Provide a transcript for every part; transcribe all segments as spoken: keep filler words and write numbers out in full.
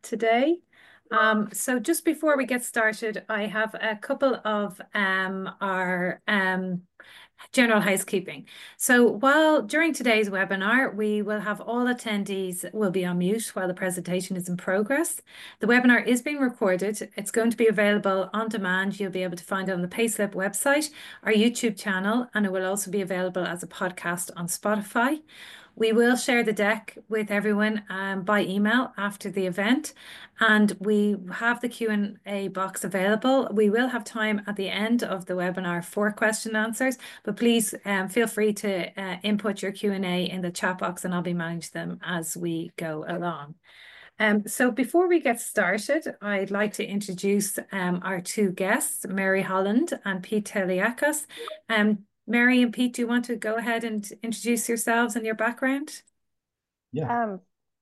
today. Um, so just before we get started, I have a couple of um, our um, general housekeeping. So while during today's webinar, we will have all attendees will be on mute while the presentation is in progress. The webinar is being recorded. It's going to be available on demand. You'll be able to find it on the Payslip website, our YouTube channel, and it will also be available as a podcast on Spotify. We will share the deck with everyone um, by email after the event, and we have the Q and A box available. We will have time at the end of the webinar for question and answers, but please um, feel free to uh, input your Q and A in the chat box, and I'll be managing them as we go along. Um, so before we get started, I'd like to introduce um, our two guests, Mary Holland and Pete Teliakos. Um, Mary and Pete, do you want to go ahead and introduce yourselves and your background? Yeah. Um,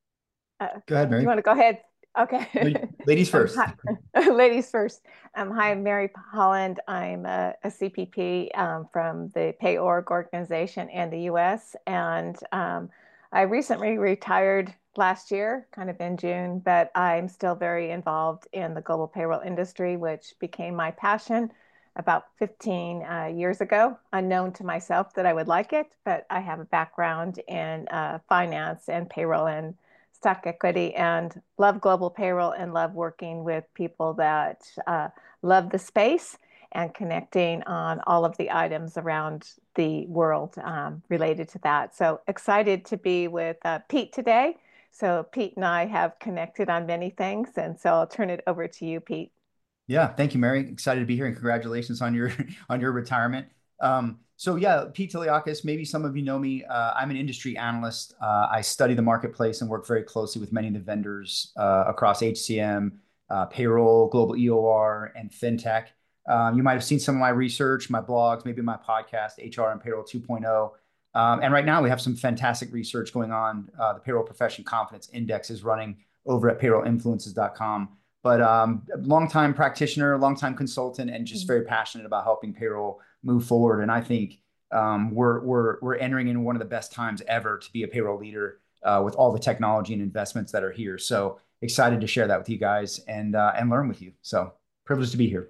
uh, Go ahead, do you Mary. want to go ahead? Okay. Ladies Um, first. hi, ladies first. Um, hi, I'm Mary Holland. I'm a, a C P P um, from the PayOrg organization and the U S. And um, I recently retired last year, kind of in June, but I'm still very involved in the global payroll industry, which became my passion about fifteen uh, years ago, unknown to myself that I would like it, but I have a background in uh, finance and payroll and stock equity and love global payroll and love working with people that uh, love the space and connecting on all of the items around the world um, related to that. So excited to be with uh, Pete today. So Pete and I have connected on many things, and so I'll turn it over to you, Pete. Yeah, thank you, Mary. Excited to be here and congratulations on your on your retirement. Um, so yeah, Pete Tiliakis, maybe some of you know me. Uh, I'm an industry analyst. Uh, I study the marketplace and work very closely with many of the vendors uh, across H C M, uh, payroll, global E O R, and fintech. Um, you might have seen some of my research, my blogs, maybe my podcast, H R and Payroll 2.0. Um, and right now we have some fantastic research going on. Uh, the Payroll Profession Confidence Index is running over at payroll influences dot com. But um, longtime practitioner, longtime consultant, and just very passionate about helping payroll move forward. And I think um, we're we're we're entering in one of the best times ever to be a payroll leader uh, with all the technology and investments that are here. So excited to share that with you guys and uh, and learn with you. So privileged to be here.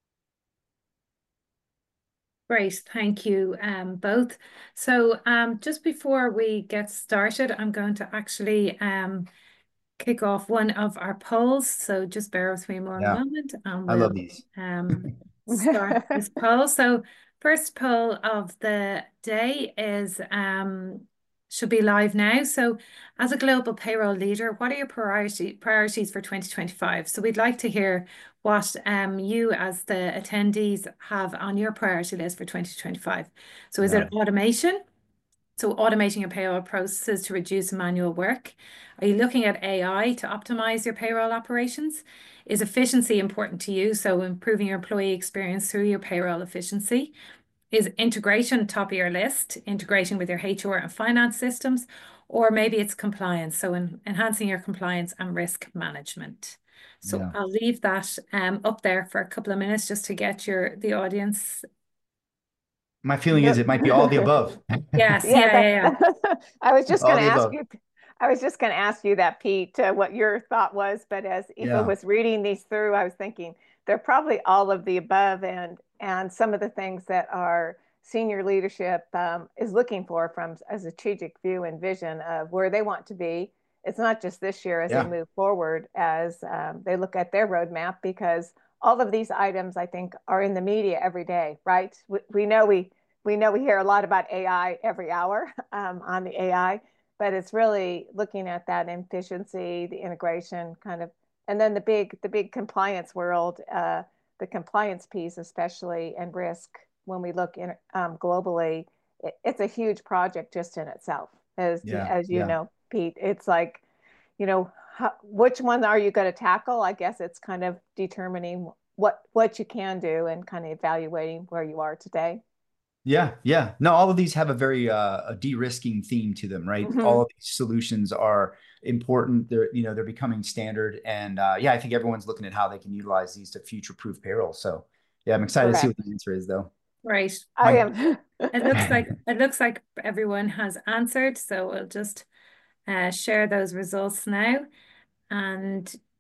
Great, thank you um, both. So um, just before we get started, I'm going to actually um, kick off one of our polls. So just bear with me one Yeah, moment and I love we'll these. um, start this poll. So first poll of the day is um, should be live now. So as a global payroll leader, what are your priority priorities for twenty twenty-five? So we'd like to hear what um, you as the attendees have on your priority list for twenty twenty-five. So is Yeah, it automation? So automating your payroll processes to reduce manual work. Are you looking at A I to optimize your payroll operations? Is efficiency important to you? So improving your employee experience through your payroll efficiency. Is integration top of your list, integrating with your H R and finance systems? Or maybe it's compliance, so en enhancing your compliance and risk management. So yeah. I'll leave that um, up there for a couple of minutes just to get your the audience. My feeling is Yep. it might be all the above. Yes, Yeah, yeah, that, yeah, I was just All going to the ask above. you, I was just going to ask you that, Pete, uh, what your thought was. But as Aoife Yeah, was reading these through, I was thinking they're probably all of the above, and and some of the things that our senior leadership um, is looking for from a strategic view and vision of where they want to be. It's not just this year as they yeah, move forward, as um, they look at their roadmap, because all of these items, I think, are in the media every day, right? We, we know we we know we hear a lot about A I every hour um, on the A I, but it's really looking at that efficiency, the integration kind of, and then the big the big compliance world, uh, the compliance piece especially, and risk when we look in um, globally, it, it's a huge project just in itself. As yeah, as you yeah. know, Pete, it's like, you know, how, which one are you going to tackle? I guess it's kind of determining what what you can do and kind of evaluating where you are today. Yeah, yeah. No, all of these have a very uh, a de-risking theme to them, right? All Mm-hmm. of these solutions are important. They're, you know, they're becoming standard, and uh, yeah, I think everyone's looking at how they can utilize these to future-proof payroll. So, yeah, I'm excited to see what Correct. the answer is, though. right. I My, am. It looks like it looks like everyone has answered, so we'll just uh, share those results now. And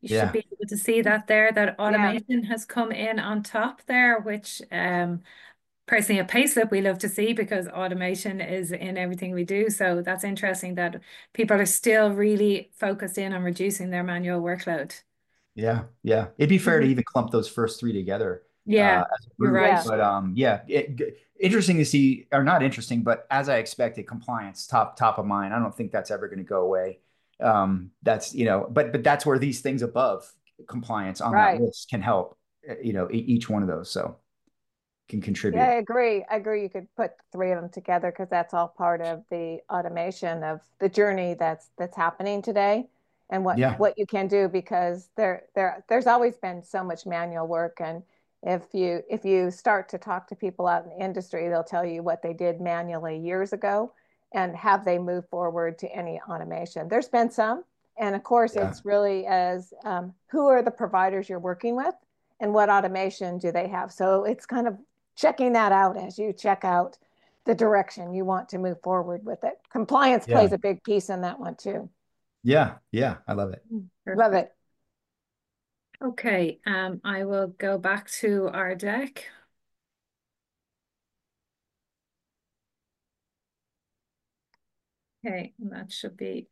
You should Yeah. be able to see that there, that Yeah. automation has come in on top there, which um, personally at Payslip we love to see because automation is in everything we do. So that's interesting that people are still really focused in on reducing their manual workload. Yeah, yeah. It'd be fair to Mhm. even clump those first three together uh, Yeah, as a you're group. right. Yeah. But um, yeah, it, g- interesting to see, or not interesting, but as I expected, compliance top top of mind. I don't think that's ever going to go away. Um, that's you know, but but that's where these things above compliance on that Right. list can help. uh, You know, e- each one of those so can Yeah, I contribute. agree. I agree. You could put three of them together because that's all part of the automation of the journey that's that's happening today and what Yeah, what you can do because there there there's always been so much manual work and if you if you start to talk to people out in the industry, they'll tell you what they did manually years ago and have they moved forward to any automation. There's been some, and of course, yeah, it's really as um, who are the providers you're working with and what automation do they have. So it's kind of checking that out as you check out the direction you want to move forward with it. Compliance yeah, plays a big piece in that one too. yeah, yeah. I love it. Love Perfect. it. Okay, um, I will go back to our deck. Okay, and that should be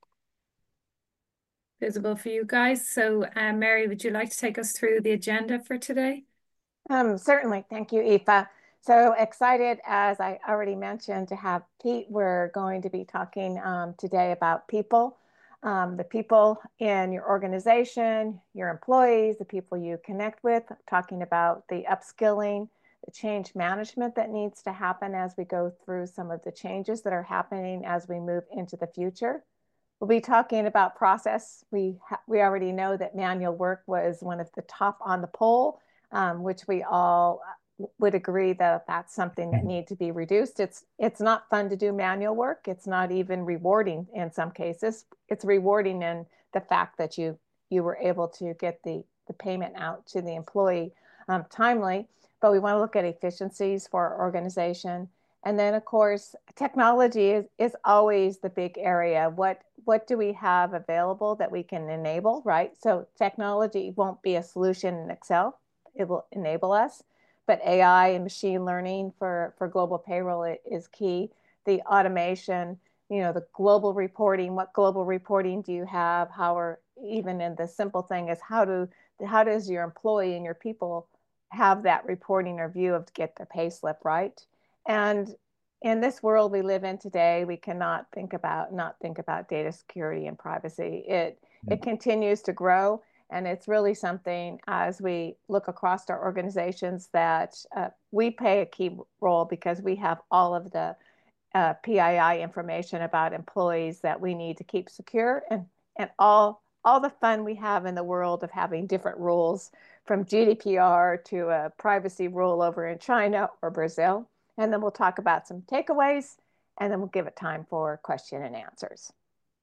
visible for you guys. So, uh, Mary, would you like to take us through the agenda for today? Um, certainly. Thank you, Aoife. So excited, as I already mentioned, to have Pete. We're going to be talking um, today about people, um, the people in your organization, your employees, the people you connect with, talking about the upskilling, the change management that needs to happen as we go through some of the changes that are happening as we move into the future. We'll be talking about process. We we already know that manual work was one of the top on the poll, um, which we all would agree that that's something that needs to be reduced. It's it's not fun to do manual work. It's not even rewarding in some cases. It's rewarding in the fact that you you were able to get the the payment out to the employee um, timely. But we want to look at efficiencies for our organization. And then, of course, technology is, is always the big area. What what do we have available that we can enable, right? So technology won't be a solution in Excel. It will enable us. But A I and machine learning for, for global payroll is key. The automation, you know, the global reporting, what global reporting do you have? How are even in the simple thing is how do how does your employee and your people have that reporting or view of to get their pay slip right? And in this world we live in today, we cannot think about not think about data security and privacy. It Yeah. it continues to grow, and it's really something as we look across our organizations that uh, we play a key role because we have all of the uh, P I I information about employees that we need to keep secure and and all all the fun we have in the world of having different rules from G D P R to a privacy rule over in China or Brazil. And then we'll talk about some takeaways and then we'll give it time for question and answers.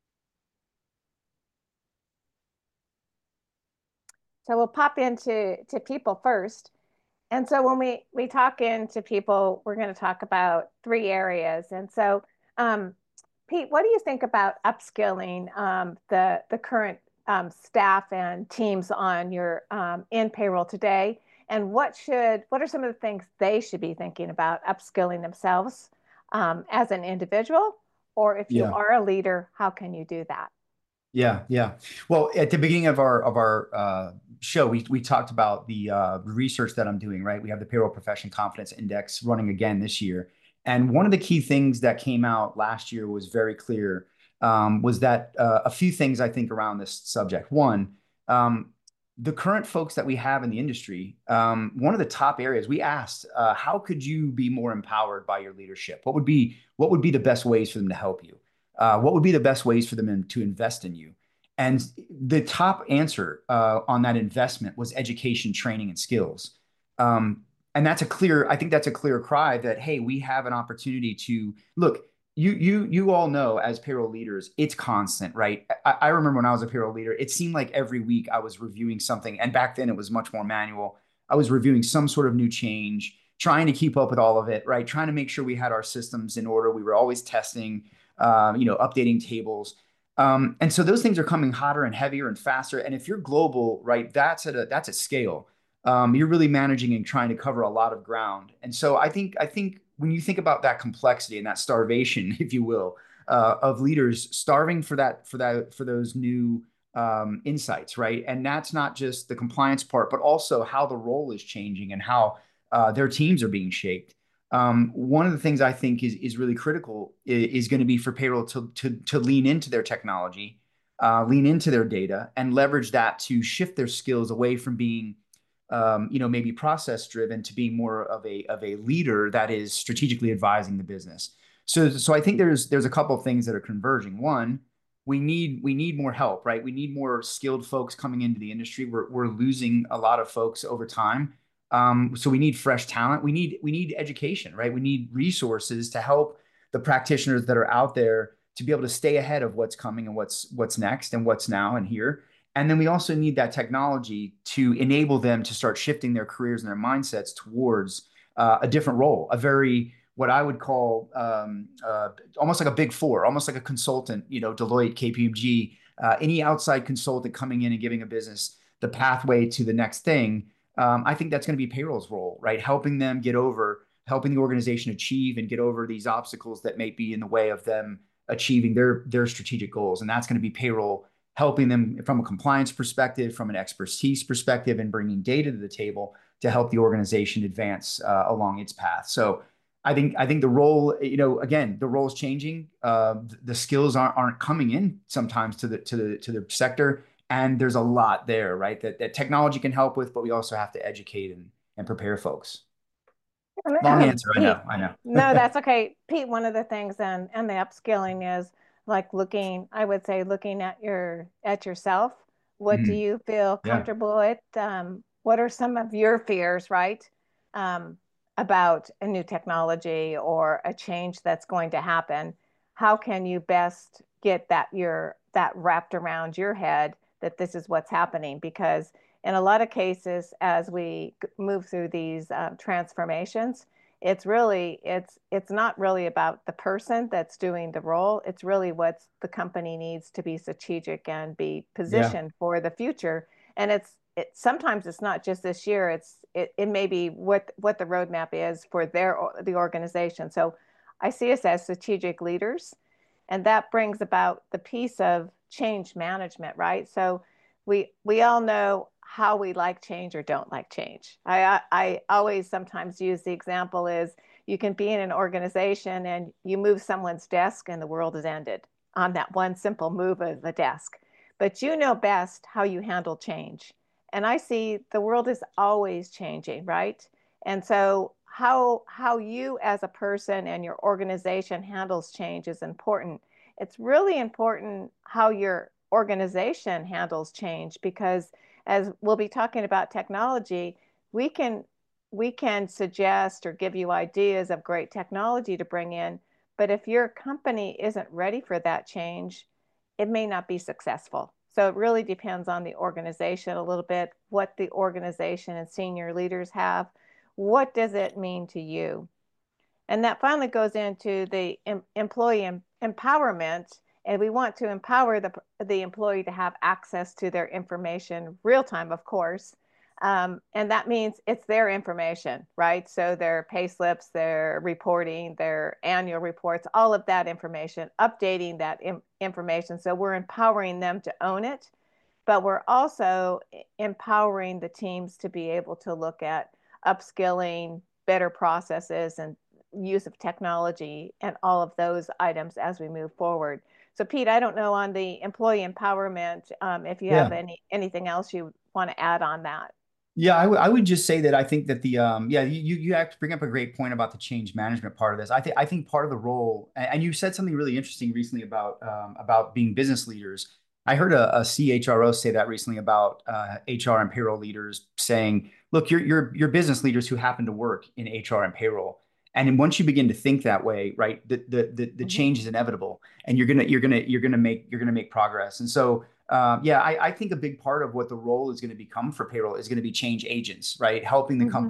So we'll pop into to people first. And so when we we talk into people, we're going to talk about three areas. And so, um, Pete, what do you think about upskilling um, the the current um, staff and teams on your um, in payroll today? And what should what are some of the things they should be thinking about upskilling themselves um, as an individual, or if you Yeah. are a leader, how can you do that? Yeah, yeah. Well, at the beginning of our of our uh, show, we we talked about the uh, research that I'm doing. Right, we have the Payroll Profession Confidence Index running again this year, and one of the key things that came out last year was very clear. Um, was that uh, a few things I think around this subject. One, um, the current folks that we have in the industry. Um, one of the top areas we asked, uh, how could you be more empowered by your leadership? What would be what would be the best ways for them to help you? Uh, what would be the best ways for them to invest in you? And the top answer uh, on that investment was education, training, and skills. Um, and that's a clear, I think that's a clear cry that, hey, we have an opportunity to look. You, you, you all know as payroll leaders, it's constant, right? I, I remember when I was a payroll leader, it seemed like every week I was reviewing something, and back then it was much more manual. I was reviewing some sort of new change, trying to keep up with all of it, right? Trying to make sure we had our systems in order. We were always testing, um, you know, updating tables. Um, and so those things are coming hotter and heavier and faster. And if you're global, right, that's at a that's a scale. Um, you're really managing and trying to cover a lot of ground. And so I think I think when you think about that complexity and that starvation, if you will, uh, of leaders starving for that for that for those new um, insights, right? And that's not just the compliance part, but also how the role is changing and how uh, their teams are being shaped. Um, one of the things I think is is really critical is, is going to be for payroll to to to lean into their technology, uh, lean into their data, and leverage that to shift their skills away from being, um, you know, maybe process driven to being more of a of a leader that is strategically advising the business. So so I think there's there's a couple of things that are converging. One, we need we need more help, right? We need more skilled folks coming into the industry. We're we're losing a lot of folks over time. Um, so we need fresh talent. We need we need education, right? We need resources to help the practitioners that are out there to be able to stay ahead of what's coming and what's what's next and what's now and here. And then we also need that technology to enable them to start shifting their careers and their mindsets towards uh, a different role, a very what I would call um, uh, almost like a big four, almost like a consultant, you know, Deloitte, K P M G, uh, any outside consultant coming in and giving a business the pathway to the next thing. Um, I think that's going to be payroll's role, right? Helping them get over, helping the organization achieve and get over these obstacles that may be in the way of them achieving their their strategic goals. And that's going to be payroll helping them from a compliance perspective, from an expertise perspective, and bringing data to the table to help the organization advance uh, along its path. So I think I think the role, you know, again, the role is changing. Uh, the skills aren't aren't coming in sometimes to the to the to the sector, and there's a lot there, right? That that technology can help with, but we also have to educate and and prepare folks. Long Um, answer, I Pete, know, I know. no, that's okay. Pete, one of the things and and the upskilling is like looking, I would say looking at your at yourself. What do Mhm. you feel Yeah, comfortable with? Um, what are some of your fears, right? Um, about a new technology or a change that's going to happen. How can you best get that your that wrapped around your head that this is what's happening? Because in a lot of cases, as we move through these uh, transformations, it's really it's it's not really about the person that's doing the role. It's really what the company needs to be strategic and be yeah, positioned for the future. And it's it sometimes it's not just this year. It's it, it may be what what the roadmap is for their the organization. So I see us as strategic leaders, and that brings about the piece of change management, right? So we we all know how we like change or don't like change. I, I, I always sometimes use the example is you can be in an organization and you move someone's desk and the world is ended on that one simple move of the desk. But you know best how you handle change. And I see the world is always changing, right? And so how how you as a person and your organization handles change is important. It's really important how your organization handles change because as we'll be talking about technology, we can we can suggest or give you ideas of great technology to bring in, but if your company isn't ready for that change, it may not be successful. So it really depends on the organization a little bit, what the organization and senior leaders have. What does it mean to you? And that finally goes into the em- employee em- empowerment. And we want to empower the, the employee to have access to their information real time, of course. Um, and that means it's their information, right? So their pay slips, their reporting, their annual reports, all of that information, updating that im- information. So we're empowering them to own it, but we're also empowering the teams to be able to look at upskilling, better processes, and use of technology and all of those items as we move forward. So, Pete, I don't know on the employee empowerment um, if you have yeah. any anything else you want to add on that. Yeah, I would I would just say that I think that the um yeah you you have to bring up a great point about the change management part of this. I think I think part of the role, and you said something really interesting recently about um about being business leaders. I heard a, a C H R O say that recently about uh, H R and payroll leaders saying, look, you're you're you're business leaders who happen to work in H R and payroll. And then once you begin to think that way, right, the the the, the Mm-hmm. change is inevitable, and you're gonna you're gonna you're gonna make you're gonna make progress. And so um, yeah, I, I think a big part of what the role is going to become for payroll is going to be change agents, right? Helping the Mm-hmm. company move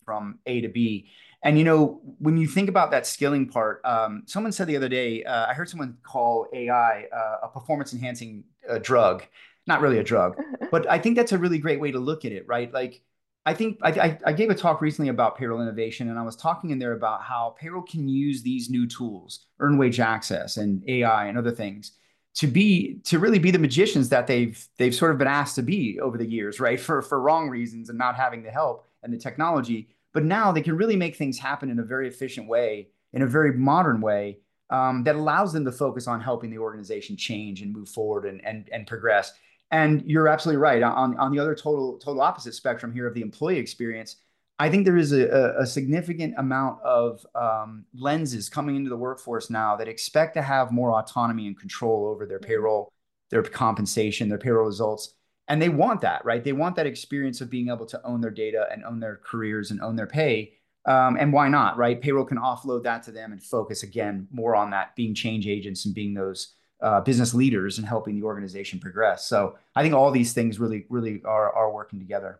from A to B. And, you know, when you think about that skilling part, um, someone said the other day, uh, I heard someone call A I uh, a performance enhancing uh, drug, not really a drug, but I think that's a really great way to look at it, right? Like, I think I, I gave a talk recently about payroll innovation, and I was talking in there about how payroll can use these new tools, earned wage access and A I and other things, to be to really be the magicians that they've they've sort of been asked to be over the years, right? For for wrong reasons and not having the help and the technology. But now they can really make things happen in a very efficient way, in a very modern way, um, that allows them to focus on helping the organization change and move forward and and and progress. And you're absolutely right. On, on the other total total opposite spectrum here of the employee experience, I think there is a, a significant amount of um, lenses coming into the workforce now that expect to have more autonomy and control over their payroll, their compensation, their payroll results. And they want that, right? They want that experience of being able to own their data and own their careers and own their pay. Um, and why not, right? Payroll can offload that to them and focus again more on that, being change agents and being those uh, business leaders and helping the organization progress. So I think all these things really, really are, are working together.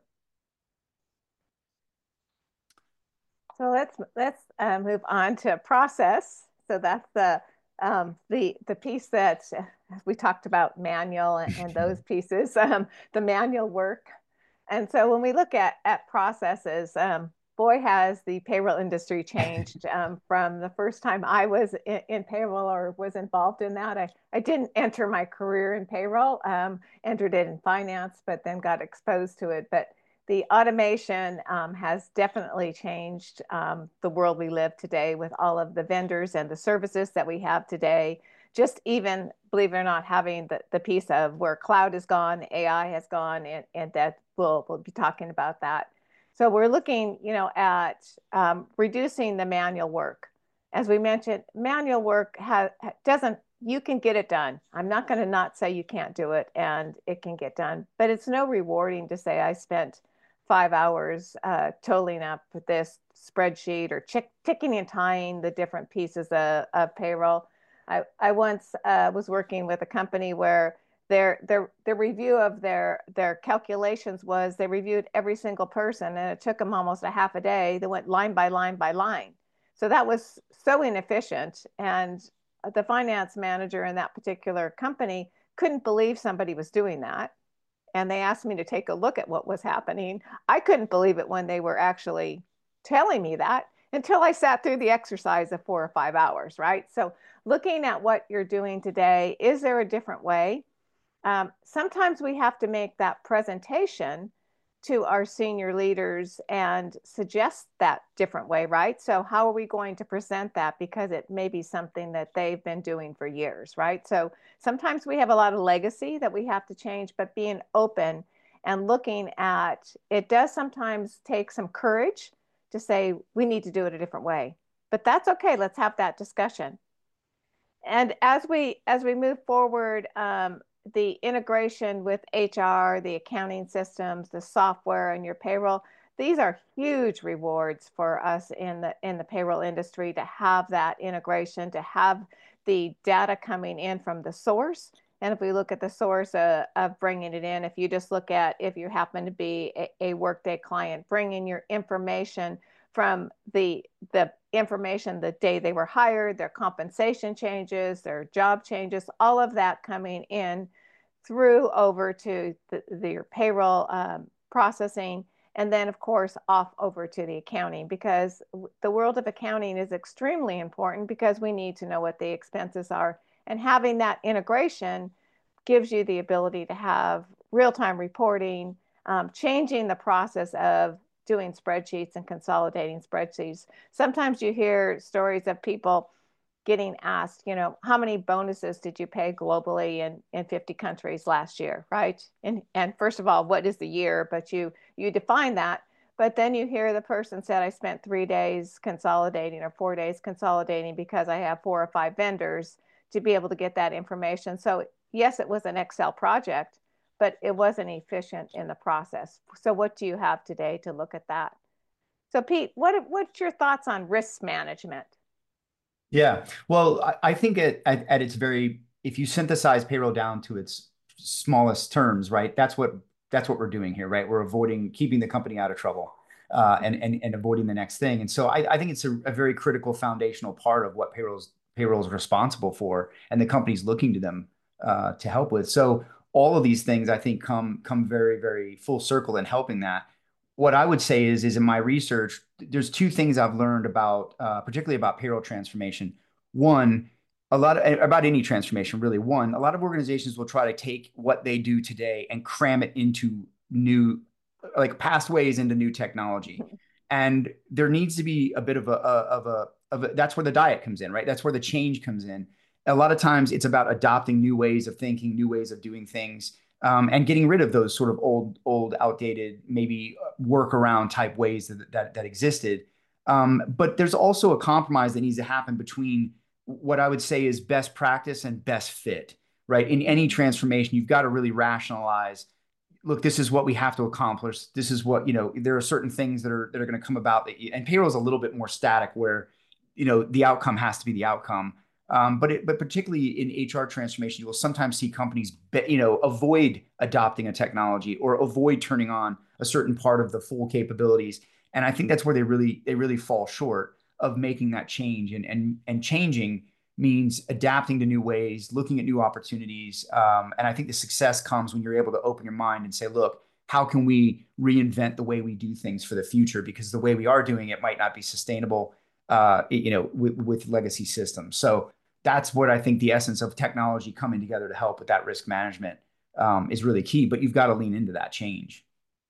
So let's let's uh, move on to process. So that's the um, the the piece that uh, we talked about, manual and, and those pieces, um, the manual work. And so when we look at at processes, um, boy, has the payroll industry changed um, from the first time I was in, in payroll or was involved in that. I, I didn't enter my career in payroll, um, entered it in finance, but then got exposed to it. But the automation um, has definitely changed um, the world we live today with all of the vendors and the services that we have today. Just even, believe it or not, having the, the piece of where cloud is gone, A I has gone, and, and that we'll, we'll be talking about that. So we're looking, you know, at um, reducing the manual work. As we mentioned, manual work has, doesn't, you can get it done. I'm not going to not say you can't do it, and it can get done, but it's no rewarding to say I spent five hours uh, totaling up this spreadsheet or check, ticking and tying the different pieces of, of payroll. I, I once uh, was working with a company where their their their review of their their calculations was they reviewed every single person, and it took them almost a half a day. They went line by line by line. So that was so inefficient. And the finance manager in that particular company couldn't believe somebody was doing that. And they asked me to take a look at what was happening. I couldn't believe it when they were actually telling me that until I sat through the exercise of four or five hours, right? So looking at what you're doing today, is there a different way? Um, sometimes we have to make that presentation to our senior leaders and suggest that different way, right? So how are we going to present that? Because it may be something that they've been doing for years, right? So sometimes we have a lot of legacy that we have to change, but being open and looking at it does sometimes take some courage to say we need to do it a different way. But that's okay. Let's have that discussion. And as we as we move forward, um, the integration with H R, the accounting systems, the software, and your payroll, these are huge rewards for us in the in the payroll industry to have that integration, to have the data coming in from the source. And if we look at the source uh, of bringing it in, if you just look at if you happen to be a, a Workday client, bring in your information from the the information the day they were hired, their compensation changes, their job changes, all of that coming in through over to the, the your payroll um, processing, and then of course off over to the accounting, because the world of accounting is extremely important because we need to know what the expenses are, and having that integration gives you the ability to have real-time reporting, um, changing the process of doing spreadsheets and consolidating spreadsheets. Sometimes you hear stories of people getting asked, you know, how many bonuses did you pay globally in, in fifty countries last year, right? And, and first of all, what is the year? But you, you define that. But then you hear the person said, I spent three days consolidating or four days consolidating because I have four or five vendors to be able to get that information. So yes, it was an Excel project, but it wasn't efficient in the process. So what do you have today to look at that? So Pete, what, what's your thoughts on risk management? Yeah, well, I, I think at, at, at its very, if you synthesize payroll down to its smallest terms, right, that's what that's what we're doing here, right? We're avoiding keeping the company out of trouble. uh, and, and and avoiding the next thing. And so I, I think it's a, a very critical foundational part of what payrolls payroll is responsible for, and the company's looking to them uh, to help with. So all of these things I think come come very very full circle in helping that. What I would say is is in my research, there's two things I've learned about, uh, particularly about payroll transformation. One, a lot of, about any transformation, really. One, a lot of organizations will try to take what they do today and cram it into new, like past ways into new technology. And there needs to be a bit of a, of a, of a, that's where the diet comes in, right? That's where the change comes in. A lot of times it's about adopting new ways of thinking, new ways of doing things, um, and getting rid of those sort of old, old, outdated, maybe workaround type ways that, that, that existed. Um, but there's also a compromise that needs to happen between what I would say is best practice and best fit, right? In any transformation, you've got to really rationalize, look, this is what we have to accomplish. This is what, you know, there are certain things that are, that are going to come about that you, and payroll is a little bit more static where, you know, the outcome has to be the outcome. Um, but it, but particularly in H R transformation, you will sometimes see companies, be, you know, avoid adopting a technology or avoid turning on a certain part of the full capabilities. And I think that's where they really, they really fall short of making that change. And, and, and changing means adapting to new ways, looking at new opportunities. Um, and I think the success comes when you're able to open your mind and say, look, how can we reinvent the way we do things for the future? Because the way we are doing it might not be sustainable, uh, you know, with, with legacy systems. So that's what I think the essence of technology coming together to help with that risk management um, is really key. But you've got to lean into that change.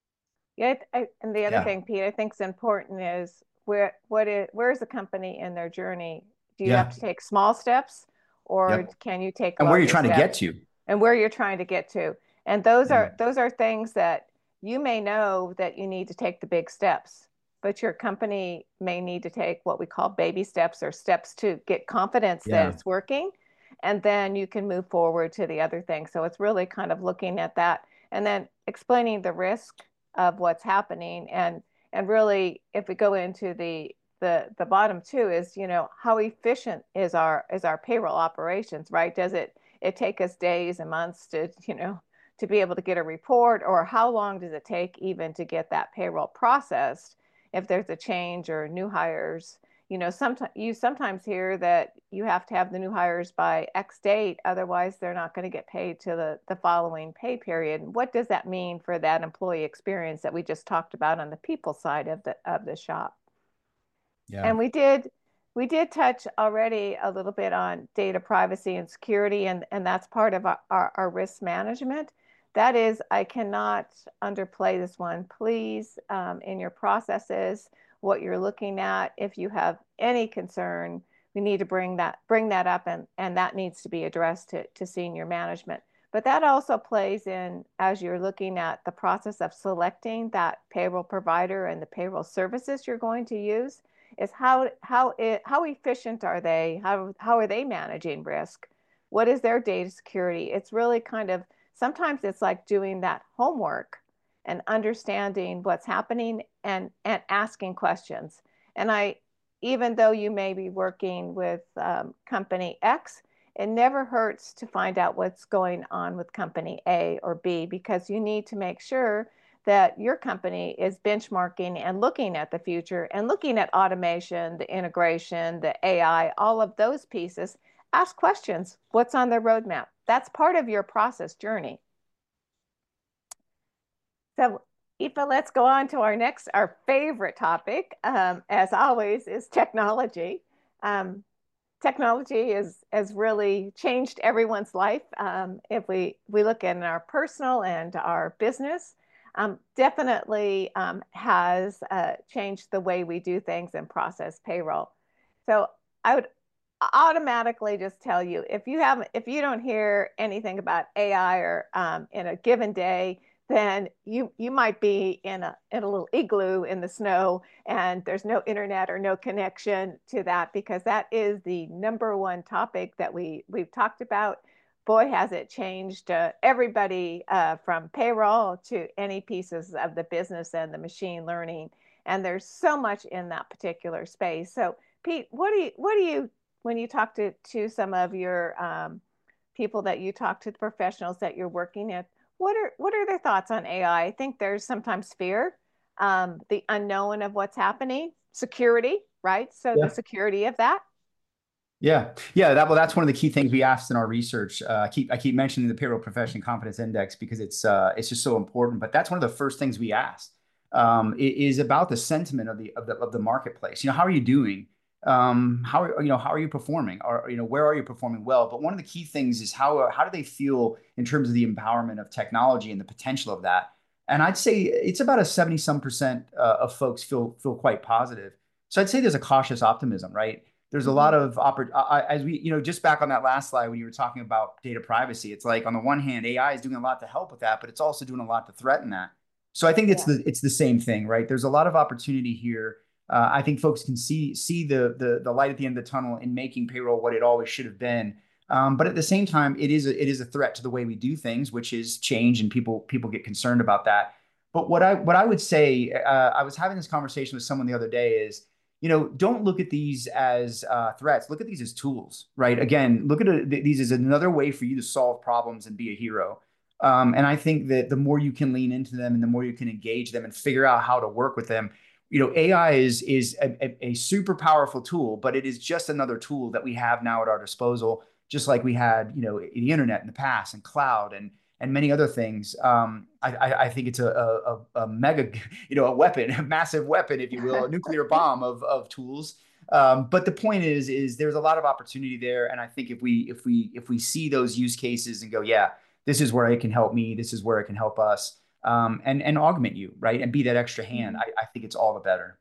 Yeah, I, and the other Yeah. thing, Pete, I think is important is where what is where is the company in their journey? Do you Yeah. have to take small steps, or Yep. can you take And where you're larger trying to get steps? to. And where you're trying to get to. And those Yeah. are those are things that you may know that you need to take the big steps, but your company may need to take what we call baby steps or steps to get confidence that Yeah. it's working. And then you can move forward to the other things. So it's really kind of looking at that and then explaining the risk of what's happening. And and really, if we go into the the the bottom two is, you know, how efficient is our is our payroll operations, right? Does it it take us days and months to, you know, to be able to get a report, or how long does it take even to get that payroll processed if there's a change or new hires? You know, sometimes you sometimes hear that you have to have the new hires by X date, otherwise they're not going to get paid to the, the following pay period. What does that mean for that employee experience that we just talked about on the people side of the of the shop? Yeah. And we did we did touch already a little bit on data privacy and security, and, and that's part of our, our, our risk management. That is, I cannot underplay this one. Please, um, in your processes, what you're looking at, if you have any concern, we need to bring that bring that up, and, and that needs to be addressed to, to senior management. But that also plays in as you're looking at the process of selecting that payroll provider and the payroll services you're going to use, is how how it, how efficient are they? How how are they managing risk? What is their data security? It's really kind of, sometimes it's like doing that homework and understanding what's happening and and asking questions. And I, even though you may be working with um, company X, it never hurts to find out what's going on with company A or B, because you need to make sure that your company is benchmarking and looking at the future and looking at automation, the integration, the A I, all of those pieces. Ask questions. What's on their roadmap? That's part of your process journey. So, Aoife, let's go on to our next, our favorite topic, um, as always, is technology. Um, technology is, has really changed everyone's life. Um, if we, we look at our personal and our business, um, definitely um, has uh, changed the way we do things and process payroll. So I would automatically just tell you, if you haven't, if you don't hear anything about A I or um, in a given day, then you you might be in a in a little igloo in the snow, and there's no internet or no connection to that, because that is the number one topic that we we've talked about. Boy, has it changed uh, everybody, uh, from payroll to any pieces of the business and the machine learning. And there's so much in that particular space. So, Pete, what do you what do you when you talk to to some of your um, people that you talk to, the professionals that you're working at, what are what are their thoughts on A I? I I think there's sometimes fear. um, the unknown of what's happening, security, right? So the Yeah. security of that. Yeah, yeah. That well, that's one of the key things we asked in our research. Uh, I keep I keep mentioning the payroll profession confidence index because it's uh, it's just so important. But that's one of the first things we asked. Um, it is about the sentiment of the of the of the marketplace. You know, how are you doing? Um, how are you know how are you performing? Or you know, where are you performing well? But one of the key things is how how do they feel in terms of the empowerment of technology and the potential of that? And I'd say it's about a seventy some percent uh, of folks feel feel quite positive. So I'd say there's a cautious optimism, right? There's a lot Mhm. of oppor- as we, you know, just back on that last slide when you were talking about data privacy, it's like on the one hand, A I is doing a lot to help with that, but it's also doing a lot to threaten that. So I think it's Yeah. the it's the same thing, right? There's a lot of opportunity here. Uh, I think folks can see see the, the the light at the end of the tunnel in making payroll what it always should have been. Um, but at the same time, it is a, it is a threat to the way we do things, which is change, and people people get concerned about that. But what I what I would say, uh, I was having this conversation with someone the other day is, you know, don't look at these as uh, threats. Look at these as tools, right? Again, look at it, these as another way for you to solve problems and be a hero. Um, and I think that the more you can lean into them and the more you can engage them and figure out how to work with them, you know, A I is is a, a, a super powerful tool, but it is just another tool that we have now at our disposal, just like we had, you know, the internet in the past and cloud and and many other things. Um, I, I think it's a, a, a mega, you know, a weapon, a massive weapon, if you will, a nuclear bomb of of tools. Um, but the point is, is there's a lot of opportunity there, and I think if we if we if we see those use cases and go, yeah, this is where it can help me, this is where it can help us, um, and and augment you, right, and be that extra hand. Mhm. I, I think it's all the better.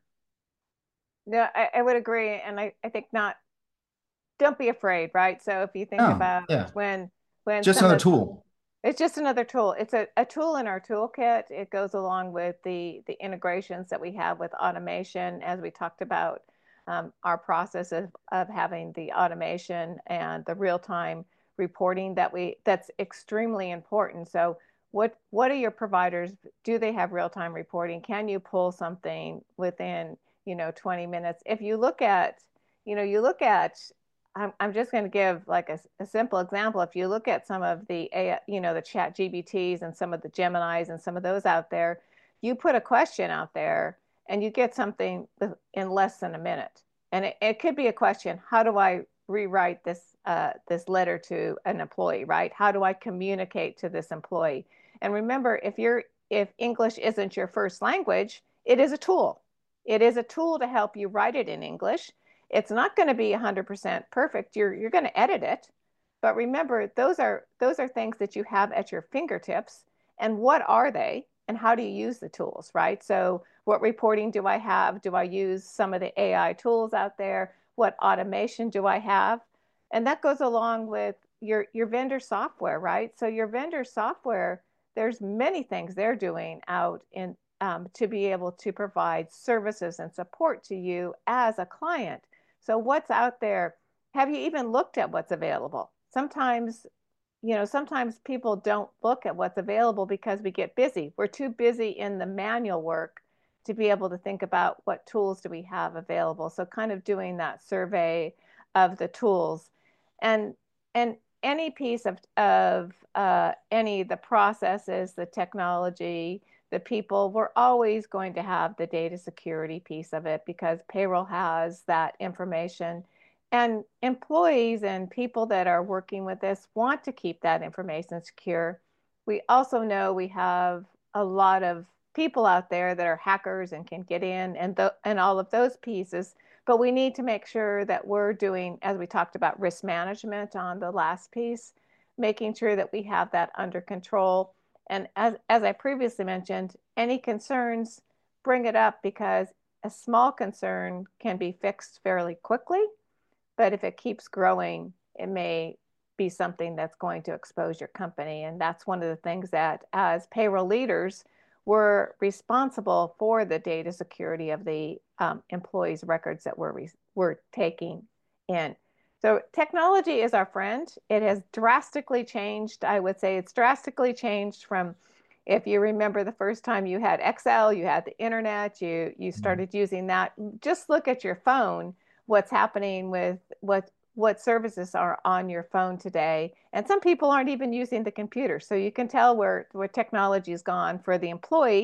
Yeah, I, I would agree. And I, I think not, don't be afraid, right? So if you think Oh, about yeah, when when just some another of tool. it's just another tool. It's a, a tool in our toolkit. It goes along with the the integrations that we have with automation, as we talked about, um, our process of, of having the automation and the real-time reporting that we that's extremely important. So what what are your providers? Do they have real-time reporting? Can you pull something within, you know, twenty minutes? If you look at, you know, you look at I'm, I'm just going to give like a, a simple example. If you look at some of the, you know, the chat G B Ts and some of the Geminis and some of those out there, you put a question out there and you get something in less than a minute. And it, it could be a question, how do I rewrite this, uh, this letter to an employee, right? How do I communicate to this employee? And remember, if you're, if English isn't your first language, it is a tool. It is a tool to help you write it in English. It's not going to be one hundred percent perfect. You're you're going to edit it. But remember, those are those are things that you have at your fingertips. And what are they? And how do you use the tools, right? So what reporting do I have? Do I use some of the A I tools out there? What automation do I have? And that goes along with your your vendor software, right? So your vendor software, there's many things they're doing out in um, to be able to provide services and support to you as a client. So what's out there? Have you even looked at what's available? Sometimes, you know, sometimes people don't look at what's available because we get busy. We're too busy in the manual work to be able to think about what tools do we have available. So kind of doing that survey of the tools, and and any piece of of uh, any the processes, the technology, the people, we're always going to have the data security piece of it because payroll has that information. And employees and people that are working with this want to keep that information secure. We also know we have a lot of people out there that are hackers and can get in and, th- and all of those pieces. But we need to make sure that we're doing, as we talked about risk management on the last piece, making sure that we have that under control. And as, as I previously mentioned, any concerns, bring it up because a small concern can be fixed fairly quickly. But if it keeps growing, it may be something that's going to expose your company. And that's one of the things that, as payroll leaders, we're responsible for the data security of the um, employees' records that we're, re- we're taking in. So technology is our friend. It has drastically changed. I would say it's drastically changed from, if you remember the first time you had Excel, you had the internet, you you started using that. Just look at your phone, what's happening with what what services are on your phone today. And some people aren't even using the computer. So you can tell where where technology has gone for the employee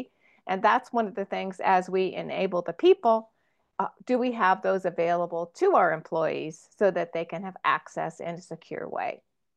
And that's one of the things as we enable the people, uh, do we have those available to our employees so that they can have access in a secure way?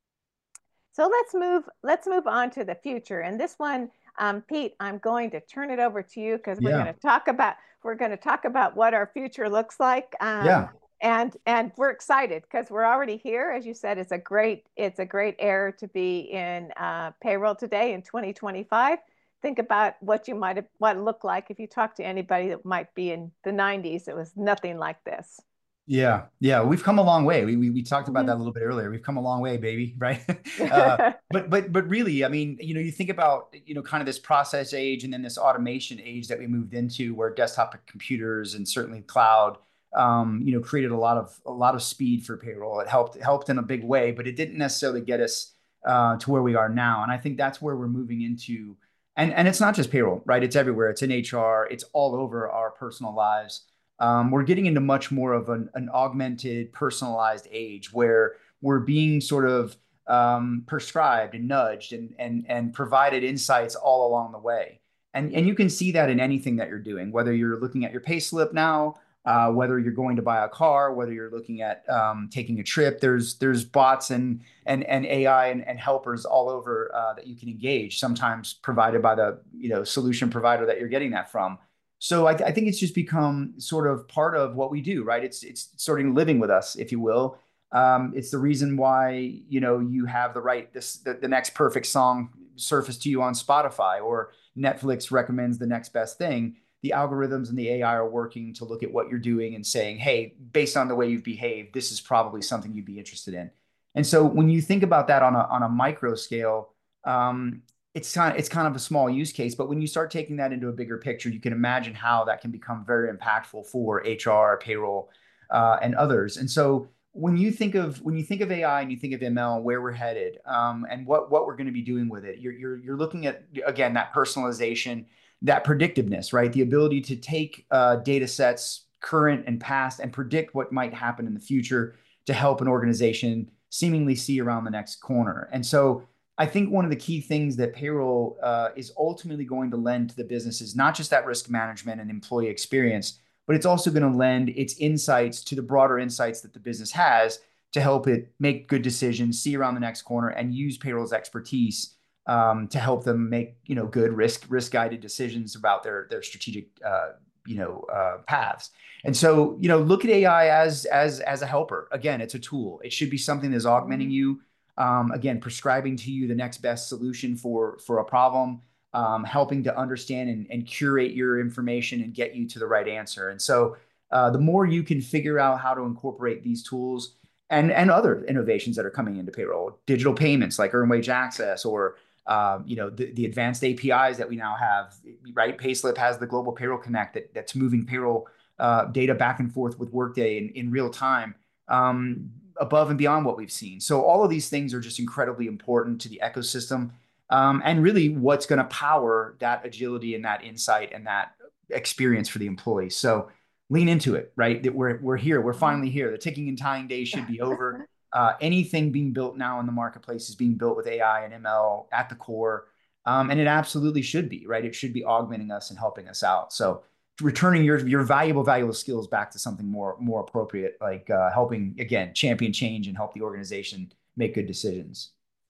So let's move, let's move on to the future. And this one, um, Pete, I'm going to turn it over to you because we're Yeah. going to talk about, we're going to talk about what our future looks like. Um, Yeah. and and we're excited because we're already here. As you said, it's a great, it's a great era to be in uh, payroll today in twenty twenty-five. Think about what you might have, what it looked like if you talk to anybody that might be in the nineties. It was nothing like this. Yeah, yeah, we've come a long way. We we, we talked about Mhm. that a little bit earlier. We've come a long way, baby, right? uh, but but but really, I mean, you know, you think about you know kind of this process age and then this automation age that we moved into, where desktop computers and certainly cloud, um, you know, created a lot of a lot of speed for payroll. It helped helped in a big way, but it didn't necessarily get us uh, to where we are now. And I think that's where we're moving into. And and it's not just payroll, right? It's everywhere. It's in H R. It's all over our personal lives. Um, we're getting into much more of an, an augmented, personalized age where we're being sort of um, prescribed and nudged and and and provided insights all along the way. And and you can see that in anything that you're doing, whether you're looking at your pay slip now, uh, whether you're going to buy a car, whether you're looking at um, taking a trip. There's there's bots and and and A I and, and helpers all over uh, that you can engage. Sometimes provided by the you know solution provider that you're getting that from. So I, th I think it's just become sort of part of what we do, right? It's it's sort of living with us, if you will. Um, it's the reason why you know you have the right this the, the next perfect song surface to you on Spotify, or Netflix recommends the next best thing. The algorithms and the A I are working to look at what you're doing and saying, hey, based on the way you've behaved, this is probably something you'd be interested in. And so when you think about that on a on a micro scale, um, it's kind of, it's kind of a small use case, but when you start taking that into a bigger picture, you can imagine how that can become very impactful for H R, payroll, uh, and others. And so when you think of when you think of A I and you think of M L, where we're headed, um, and what what we're going to be doing with it, you're you're you're looking at again that personalization, that predictiveness, right? The ability to take uh, data sets, current and past, and predict what might happen in the future to help an organization seemingly see around the next corner. And so I think one of the key things that payroll uh, is ultimately going to lend to the business is not just that risk management and employee experience, but it's also going to lend its insights to the broader insights that the business has to help it make good decisions, see around the next corner, and use payroll's expertise um, to help them make you know good risk risk guided decisions about their their strategic uh, you know uh, paths. And so you know look at A I as as as a helper. Again, it's a tool. It should be something that's augmenting you, um, again, prescribing to you the next best solution for for a problem, um, helping to understand and, and curate your information and get you to the right answer. And so uh, the more you can figure out how to incorporate these tools and and other innovations that are coming into payroll, digital payments like earned wage access, or um, you know the, the advanced A P Is that we now have, right? Payslip has the Global Payroll Connect that, that's moving payroll uh, data back and forth with Workday in, in real time. Um, above and beyond what we've seen. So all of these things are just incredibly important to the ecosystem, um, and really what's going to power that agility and that insight and that experience for the employees. So lean into it, right? That we're we're here, we're finally here. The ticking and tying days should be over. Uh, anything being built now in the marketplace is being built with A I and M L at the core, um, and it absolutely should be, right? It should be augmenting us and helping us out. So returning your your valuable valuable skills back to something more more appropriate, like uh, helping again champion change and help the organization make good decisions.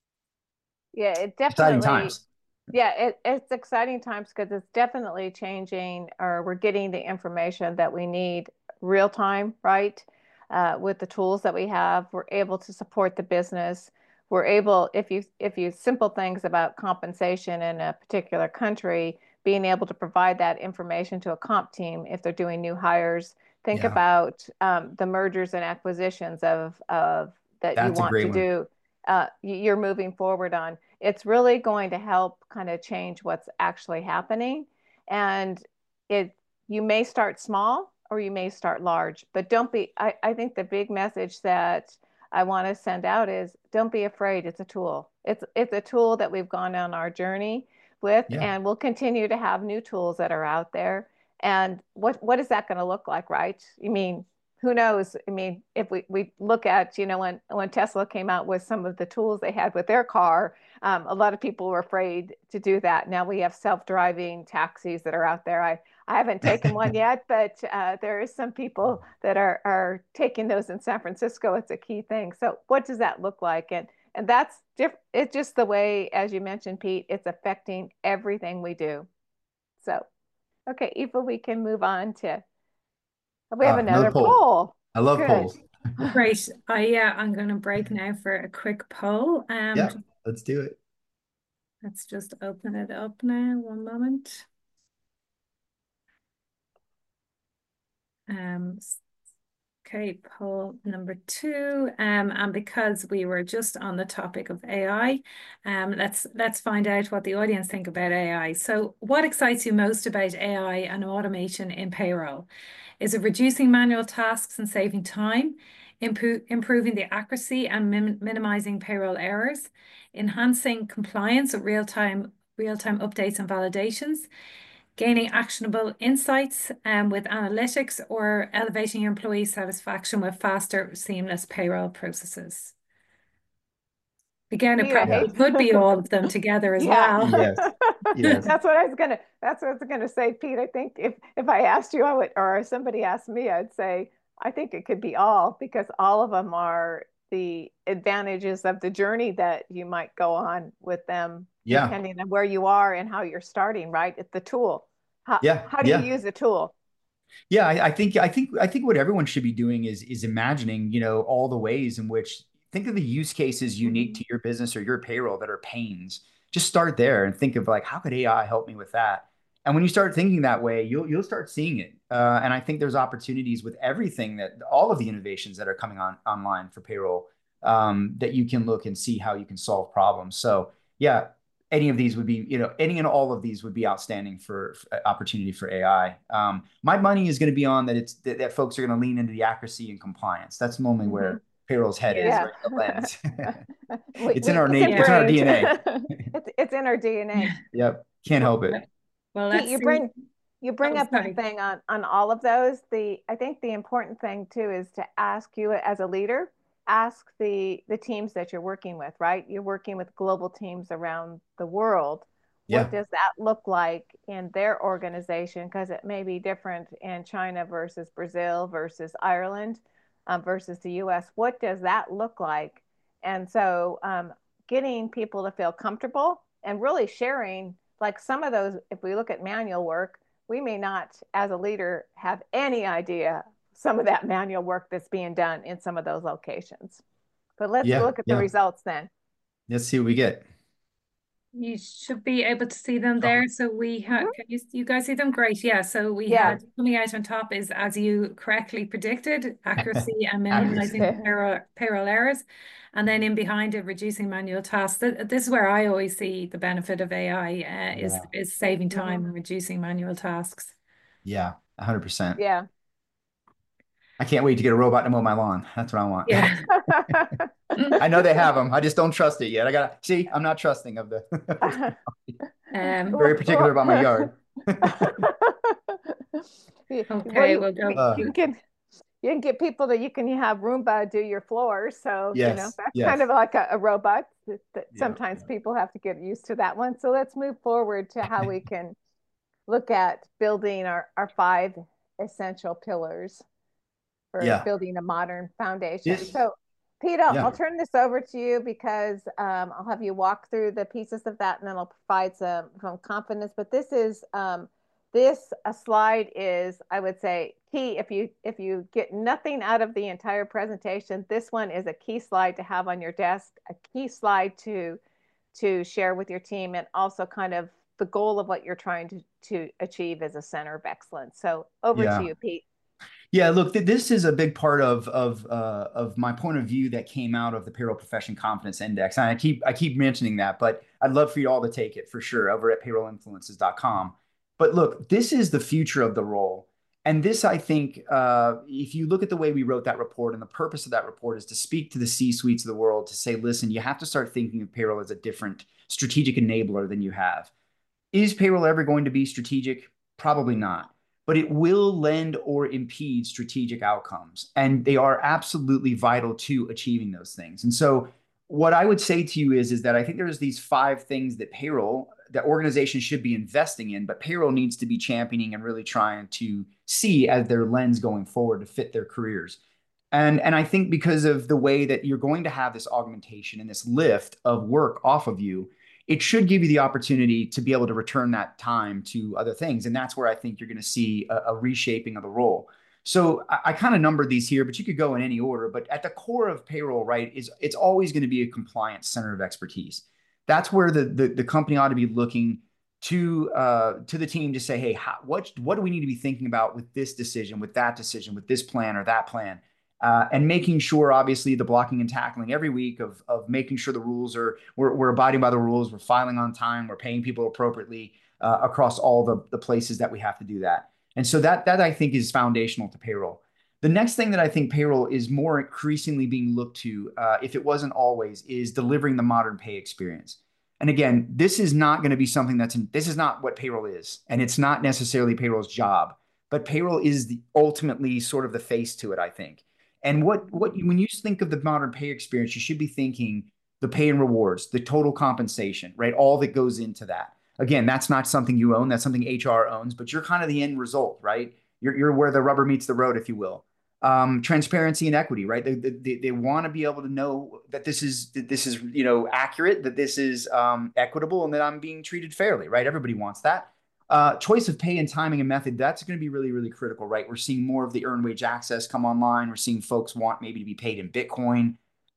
Yeah, it Exciting definitely, times. yeah, it, it's exciting times because it's definitely changing, or we're getting the information that we need real time, right? Uh, with the tools that we have, we're able to support the business. We're able, if you if you simple things about compensation in a particular country, being able to provide that information to a comp team if they're doing new hires. Think Yeah, about um, the mergers and acquisitions of of that you that's a want great to one. do. Uh, you're moving forward on. It's really going to help kind of change what's actually happening. And it you may start small or you may start large, but don't be, I, I think the big message that I want to send out is don't be afraid. It's a tool. It's it's a tool that we've gone on our journey with, Yeah, and we'll continue to have new tools that are out there. And what what is that going to look like, right? You mean who knows? I mean, if we, we look at, you know, when, when Tesla came out with some of the tools they had with their car, um, a lot of people were afraid to do that. Now we have self-driving taxis that are out there. I, I haven't taken one yet, but uh, there is some people that are, are taking those in San Francisco. It's a key thing. So what does that look like? And, and that's different. It's just the way, as you mentioned, Pete, it's affecting everything we do. So, okay, Eva, we can move on to, we have Uh, another another poll. poll. I love Good. polls. Great. I yeah, I'm going to break now for a quick poll. Um, Yeah, let's do it. Let's just open it up now. One moment. Um, okay, poll number two. Um, and because we were just on the topic of A I, um, let's let's find out what the audience think about A I. So, what excites you most about A I and automation in payroll? Is it reducing manual tasks and saving time, impo improving the accuracy and min minimizing payroll errors, enhancing compliance with real-time real-time updates and validations, gaining actionable insights um, with analytics, or elevating your employee satisfaction with faster, seamless payroll processes? Again, it Pete, I probably hate- could be all of them together as Yeah. well. Yes. Yes. That's what I was gonna. That's what I was gonna say, Pete. I think if if I asked you, I would, or if somebody asked me, I'd say I think it could be all, because all of them are the advantages of the journey that you might go on with them, Yeah. depending on where you are and how you're starting. Right, it's the tool. How Yeah. how do Yeah. you use the tool? Yeah, I, I think I think I think what everyone should be doing is is imagining, you know, all the ways in which, think of the use cases unique Mhm. to your business or your payroll that are pains. Just start there and think of like, how could A I help me with that? And when you start thinking that way, you'll you'll start seeing it. Uh, and I think there's opportunities with everything, that all of the innovations that are coming on online for payroll, um, that you can look and see how you can solve problems. So yeah, any of these would be, you know, any and all of these would be outstanding for, for opportunity for A I. Um, my money is going to be on that. It's that, that folks are going to lean into the accuracy and compliance. That's normally Mhm. where payroll's head is, Yeah. right? The lens. we, It's we, in our it's name. It's in our ingrained. D N A. it's it's in our D N A. Yep. Can't help it. Well, Pete, let's you see. bring you bring Oh, up one sorry. thing on on all of those. The I think the important thing too is to ask you as a leader, ask the the teams that you're working with, right? You're working with global teams around the world. What Yeah. does that look like in their organization? Because it may be different in China versus Brazil versus Ireland, um, versus the U S. What does that look like? And so um, getting people to feel comfortable and really sharing, like some of those, if we look at manual work, we may not, as a leader, have any idea some of that manual work that's being done in some of those locations. But let's Yeah. look at the Yeah. results then. Let's see what we get. You should be able to see them there. So we had, Mhm. can you, you guys see them? Great. Yeah. So we Yeah. had coming out on top is, as you correctly predicted, accuracy and minimizing Accuracy. payroll, payroll errors. And then in behind it, reducing manual tasks. Th- This is where I always see the benefit of A I, uh, is, Yeah. is saving time Mhm. and reducing manual tasks. Yeah. A hundred percent. Yeah. I can't wait to get a robot to mow my lawn. That's what I want. Yeah. I know they have them. I just don't trust it yet. I gotta see. I'm not trusting of the. Um, Very particular about my yard. You- well, okay, you, we'll go. you Uh, can get you can get people that you can have Roomba do your floors. So, you know, Yes. that's Yes. kind of like a, a robot that, that Yeah, sometimes yeah. people have to get used to that one. So let's move forward to how we can look at building our, our five essential pillars for Yeah. building a modern foundation. This- So, Pete, I'll, Yeah. I'll turn this over to you, because um, I'll have you walk through the pieces of that, and then I'll provide some, some confidence. But this is um, this a slide is, I would say, key. If you if you get nothing out of the entire presentation, this one is a key slide to have on your desk, a key slide to to share with your team, and also kind of the goal of what you're trying to, to achieve as a center of excellence. So over Yeah. to you, Pete. Yeah, look, th this is a big part of of uh, of my point of view that came out of the Payroll Profession Confidence Index, and I keep I keep mentioning that, but I'd love for you all to take it for sure over at payroll influences dot com. But look, this is the future of the role, and this, I think, uh, if you look at the way we wrote that report, and the purpose of that report is to speak to the C-suites of the world, to say, listen, you have to start thinking of payroll as a different strategic enabler than you have. Is payroll ever going to be strategic? Probably not. but it will lend or impede strategic outcomes. And they are absolutely vital to achieving those things. And so what I would say to you is, is that I think there's these five things that payroll, that organizations should be investing in, but payroll needs to be championing and really trying to see as their lens going forward to fit their careers. And, and I think because of the way that you're going to have this augmentation and this lift of work off of you, it should give you the opportunity to be able to return that time to other things. And that's where I think you're going to see a, a reshaping of the role. So I, I kind of numbered these here, but you could go in any order. But at the core of payroll, right, is it's always going to be a compliance center of expertise. That's where the, the, the company ought to be looking to uh, to the team to say, hey, how, what, what do we need to be thinking about with this decision, with that decision, with this plan or that plan? Uh, and making sure, obviously, the blocking and tackling every week of, of making sure the rules are, we're, we're abiding by the rules, we're filing on time, we're paying people appropriately uh, across all the, the places that we have to do that. And so that, that I think is foundational to payroll. The next thing that I think payroll is more increasingly being looked to, uh, if it wasn't always, is delivering the modern pay experience. And again, this is not going to be something that's, in, this is not what payroll is. And it's not necessarily payroll's job, but payroll is the ultimately sort of the face to it, I think. And what, what when you think of the modern pay experience, you should be thinking the pay and rewards, the total compensation, right? All that goes into that. Again, that's not something you own. That's something H R owns, but you're kind of the end result, right? You're, you're where the rubber meets the road, if you will. Um, transparency and equity, right? They, they, they want to be able to know that this is, that this is, you know, accurate, that this is um, equitable, and that I'm being treated fairly, right? Everybody wants that. Uh, choice of pay and timing and method, that's going to be really, really critical, right? We're seeing more of the earned wage access come online. We're seeing folks want maybe to be paid in Bitcoin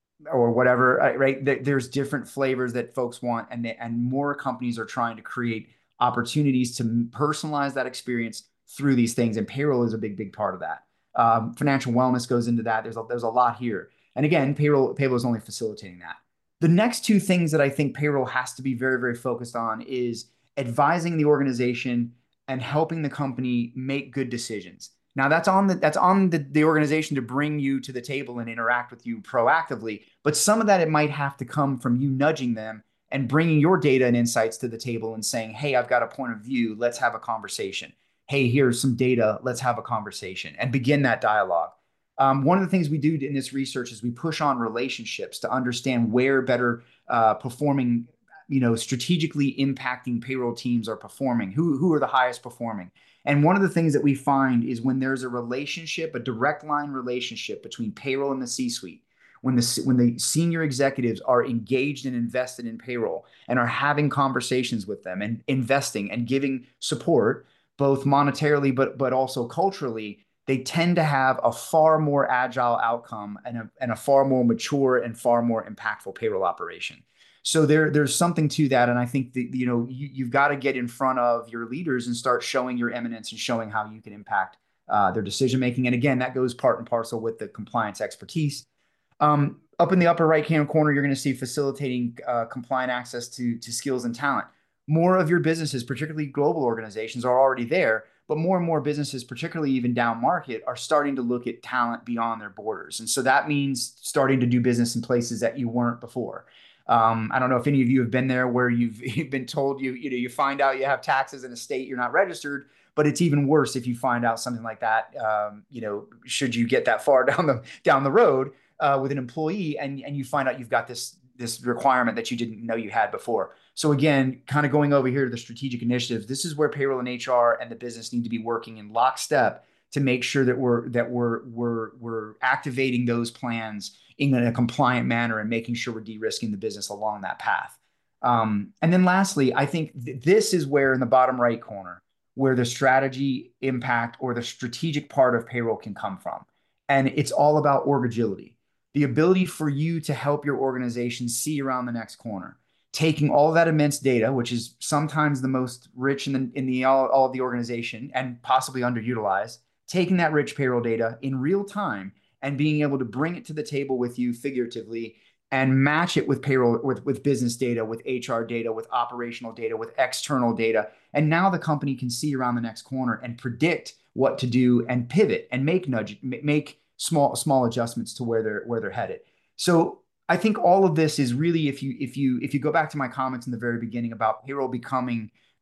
or whatever, right? There's different flavors that folks want, and, they, and more companies are trying to create opportunities to personalize that experience through these things, and payroll is a big, big part of that. Um, financial wellness goes into that. There's a, there's a lot here. And again, payroll, payroll is only facilitating that. The next two things that I think payroll has to be very, very focused on is advising the organization and helping the company make good decisions. Now that's on the that's on the, the organization to bring you to the table and interact with you proactively. But some of that, it might have to come from you nudging them and bringing your data and insights to the table and saying, hey, I've got a point of view. Let's have a conversation. Hey, here's some data. Let's have a conversation and begin that dialogue. Um, one of the things we do in this research is we push on relationships to understand where better uh, performing, you know, strategically impacting payroll teams are performing, who, who are the highest performing. And one of the things that we find is when there's a relationship, a direct line relationship between payroll and the C-suite, when the, when the senior executives are engaged and invested in payroll and are having conversations with them and investing and giving support, both monetarily, but, but also culturally, they tend to have a far more agile outcome and a, and a far more mature and far more impactful payroll operation. So there, there's something to that. And I think that, you know, you, you've got to get in front of your leaders and start showing your eminence and showing how you can impact uh, their decision-making. And again, that goes part and parcel with the compliance expertise. Um, up in the upper right-hand corner, you're going to see facilitating uh, compliant access to, to skills and talent. More of your businesses, particularly global organizations, are already there, but more and more businesses, particularly even down market, are starting to look at talent beyond their borders. And so that means starting to do business in places that you weren't before. Um, I don't know if any of you have been there where you've, you've been told you, you know, you find out you have taxes in a state you're not registered, but it's even worse if you find out something like that, um, you know, should you get that far down the, down the road uh, with an employee and, and you find out you've got this, this requirement that you didn't know you had before. So again, kind of going over here to the strategic initiatives, this is where payroll and H R and the business need to be working in lockstep to make sure that we're, that we're, we're, we're activating those plans in a compliant manner and making sure we're de-risking the business along that path. Um, and then lastly, I think th this is where in the bottom right corner, where the strategy impact or the strategic part of payroll can come from. And it's all about org agility, the ability for you to help your organization see around the next corner, taking all that immense data, which is sometimes the most rich in the, in the all, all of the organization and possibly underutilized, taking that rich payroll data in real time and being able to bring it to the table with you figuratively and match it with payroll, with, with business data, with H R data, with operational data, with external data. And now the company can see around the next corner and predict what to do and pivot and make nudge, make small, small adjustments to where they're, where they're headed. So I think all of this is really, if you, if you, if you go back to my comments in the very beginning about payroll becoming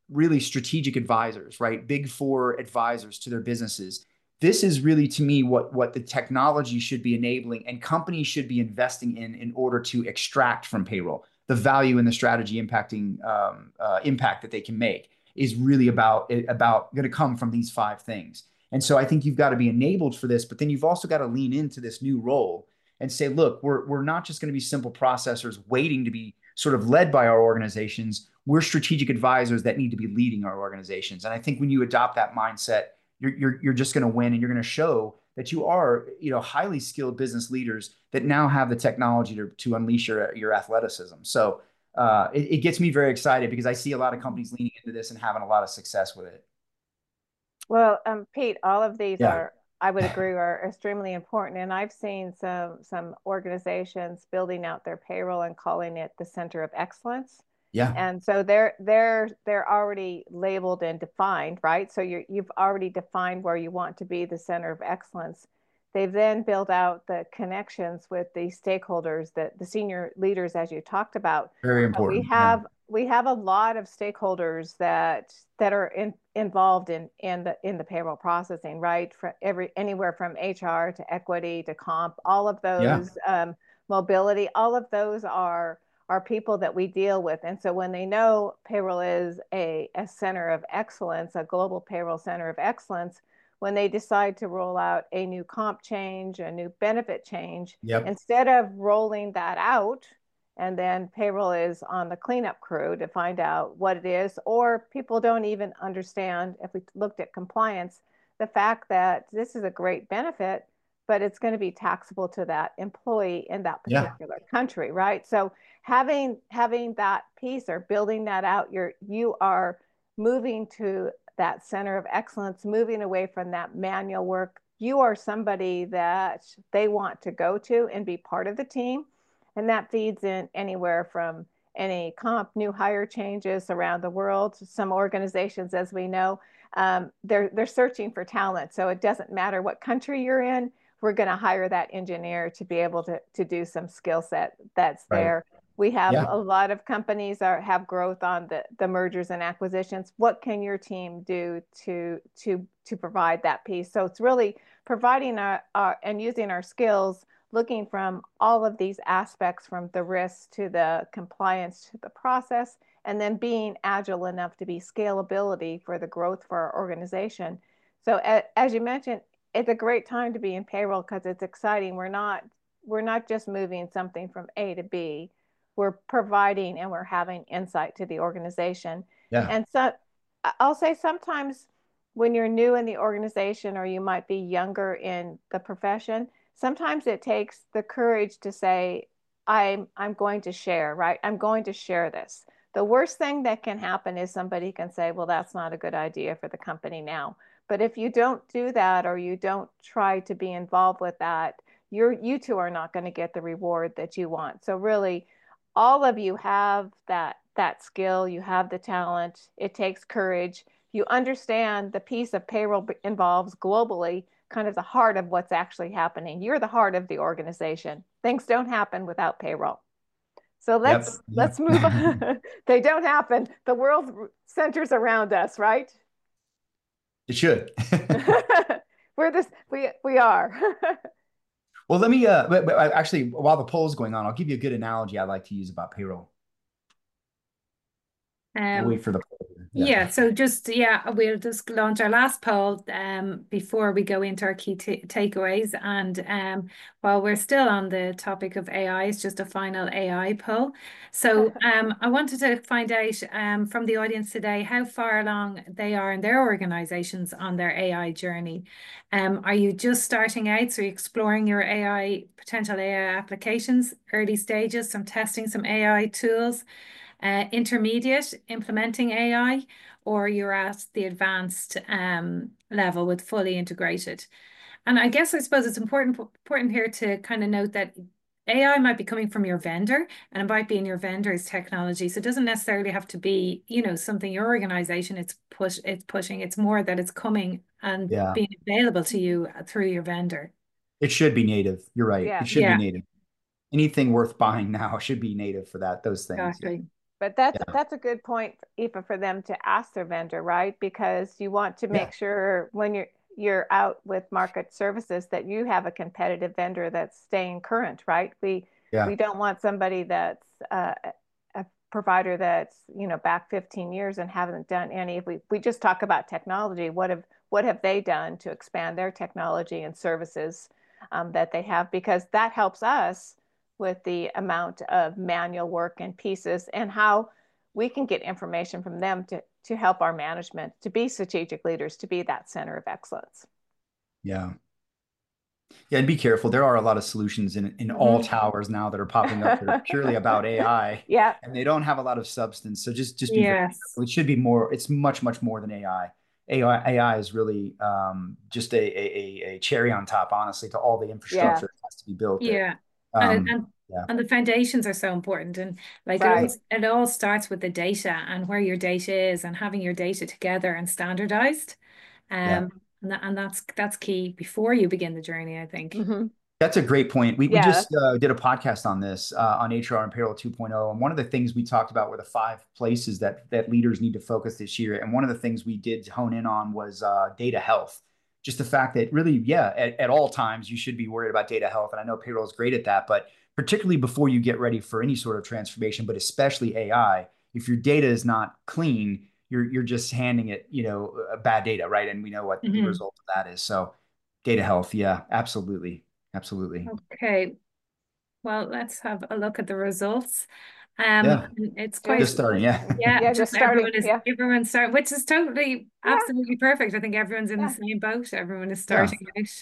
really strategic advisors, right? Big four advisors to their businesses. This is really, to me, what, what the technology should be enabling and companies should be investing in in order to extract from payroll. The value and the strategy impacting um, uh, impact that they can make is really about, about going to come from these five things. And so I think you've got to be enabled for this, but then you've also got to lean into this new role and say, look, we're, we're not just going to be simple processors waiting to be sort of led by our organizations. We're strategic advisors that need to be leading our organizations. And I think when you adopt that mindset, you're, you're, you're just going to win, and you're going to show that you are, you know, highly skilled business leaders that now have the technology to, to unleash your, your athleticism. So uh, it, it gets me very excited because I see a lot of companies leaning into this and having a lot of success with it. Well, um, Pete, all of these Yeah. are, I would agree, are extremely important. And I've seen some some organizations building out their payroll and calling it the center of excellence. Yeah. And so they're they're they're already labeled and defined, right? So you you've already defined where you want to be the center of excellence. They've then built out the connections with the stakeholders, that the senior leaders, as you talked about. Very But we important. Yeah. have we have a lot of stakeholders that that are in, involved in in the in the payroll processing, right? For every anywhere from H R to equity to comp, all of Yeah. those, um, mobility, all of those are are people that we deal with. And so when they know payroll is a, a center of excellence, a global payroll center of excellence, when they decide to roll out a new comp change, a new benefit change, Yep. instead of rolling that out, and then payroll is on the cleanup crew to find out what it is, or people don't even understand, if we looked at compliance, the fact that this is a great benefit, but it's going to be taxable to that employee in that Yeah. particular country, right? So having having that piece or building that out, you're you are moving to that center of excellence, moving away from that manual work. You are somebody that they want to go to and be part of the team. And that feeds in anywhere from any comp, new hire changes around the world. Some organizations, as we know, um, they're they're searching for talent. So it doesn't matter what country you're in, we're going to hire that engineer to be able to, to do some skill set that's Right. there. We have Yeah. a lot of companies are have growth on the, the mergers and acquisitions. What can your team do to to to provide that piece? So it's really providing our, our and using our skills, looking from all of these aspects, from the risks to the compliance to the process, and then being agile enough to be scalability for the growth for our organization. So as you mentioned, it's a great time to be in payroll because it's exciting. We're not we're not just moving something from A to B. We're providing and we're having insight to the organization. Yeah. And so I'll say sometimes when you're new in the organization or you might be younger in the profession, sometimes it takes the courage to say, I'm I'm going to share, right? I'm going to share this. The worst thing that can happen is somebody can say, well, that's not a good idea for the company now. But if you don't do that, or you don't try to be involved with that, you're you two are not going to get the reward that you want. So really, all of you have that that skill, you have the talent. It takes courage. You understand the piece of payroll involves globally kind of the heart of what's actually happening. You're the heart of the organization. Things don't happen without payroll. So let's Yep. let's Yep. move on. They don't happen. The world centers around us, right? It should. We're this we we are. Well, let me uh but, but actually, while the poll is going on, I'll give you a good analogy I like to use about payroll. We'll Um, wait for the poll. Yeah. Yeah, so just, yeah, we'll just launch our last poll um, before we go into our key takeaways. And um, while we're still on the topic of A I, it's just a final A I poll. So um, I wanted to find out um, from the audience today how far along they are in their organizations on their A I journey. Um, are you just starting out, so you're exploring your A I, potential A I applications, early stages, some testing, some A I tools? Uh, intermediate, implementing A I, or you're at the advanced um, level with fully integrated. And I guess I suppose it's important important here to kind of note that A I might be coming from your vendor, and it might be in your vendor's technology. So it doesn't necessarily have to be, you know, something your organization it's push it's pushing. It's more that it's coming and Yeah. being available to you through your vendor. It should be native. You're right. Yeah. It should Yeah, be native. Anything worth buying now should be native for that, those things. Yeah. exactly. But that's Yeah. that's a good point, even for them to ask their vendor, right? Because you want to Yeah. make sure when you're you're out with market services that you have a competitive vendor that's staying current, right? We Yeah. we don't want somebody that's uh, a provider that's, you know, back fifteen years and haven't done any. If we we just talk about technology, what have what have they done to expand their technology and services um, that they have? Because that helps us with the amount of manual work and pieces and how we can get information from them to, to help our management to be strategic leaders, to be that center of excellence. Yeah. Yeah, and be careful. There are a lot of solutions in in all Mm-hmm. towers now that are popping up that are purely about A I, Yeah. and they don't have a lot of substance. So just just be very Yes. careful. It should be more. It's much much more than A I. A I A I is really um, just a, a a cherry on top, honestly, to all the Yeah. infrastructure that has to be built there. Yeah. And it, Um, and yeah, and the foundations are so important. And like it all Right. it all starts with the data and where your data is and having your data together and standardized. yeah. Um and that, and that's that's key before you begin the journey, I think. Mm-hmm. That's a great point. We we Yeah. just uh, did a podcast on this uh, on H R and Payroll 2.0, and one of the things we talked about were the five places that that leaders need to focus this year. And one of the things we did hone in on was uh, data health. Just the fact that really, yeah, at, at all times you should be worried about data health, and I know payroll is great at that, but particularly before you get ready for any sort of transformation, but especially A I, if your data is not clean, you're you're just handing it, you know, bad data, right? And we know what the Hmm. result of that is. So, data health, yeah, absolutely. Absolutely. Okay. Well, let's have a look at the results. Um, Yeah. it's Just Just quite, starting. Yeah. yeah, yeah, just just starting. everyone is Yeah. everyone's starting, which is totally Yeah. absolutely perfect. I think everyone's in the Yeah. same boat. Everyone is Yeah. starting out.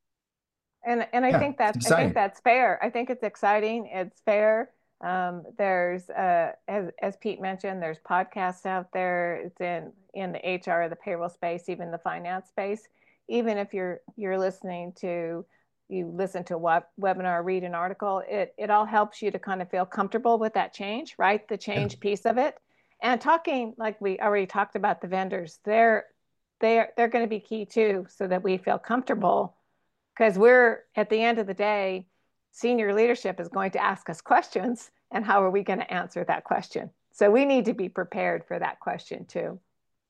And and I Yeah. think It's that's I think exciting. that's fair. I think it's exciting. It's fair. Um, there's uh, as as Pete mentioned, there's podcasts out there. It's in in the H R, the payroll space, even the finance space. Even if you're you're listening to you listen to a web, webinar, read an article, it it all helps you to kind of feel comfortable with that change, right? The Yeah. change piece of it. And talking like we already talked about the vendors, they're they're they're going to be key too, so that we feel comfortable because we're at the end of the day, senior leadership is going to ask us questions, and how are we going to answer that question? So we need to be prepared for that question too.